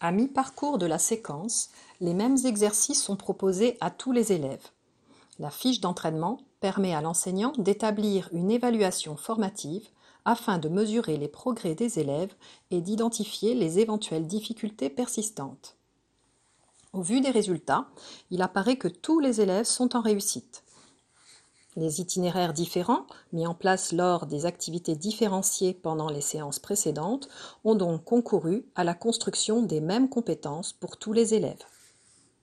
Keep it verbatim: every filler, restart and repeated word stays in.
À mi-parcours de la séquence, les mêmes exercices sont proposés à tous les élèves. La fiche d'entraînement permet à l'enseignant d'établir une évaluation formative afin de mesurer les progrès des élèves et d'identifier les éventuelles difficultés persistantes. Au vu des résultats, il apparaît que tous les élèves sont en réussite. Les itinéraires différents, mis en place lors des activités différenciées pendant les séances précédentes, ont donc concouru à la construction des mêmes compétences pour tous les élèves.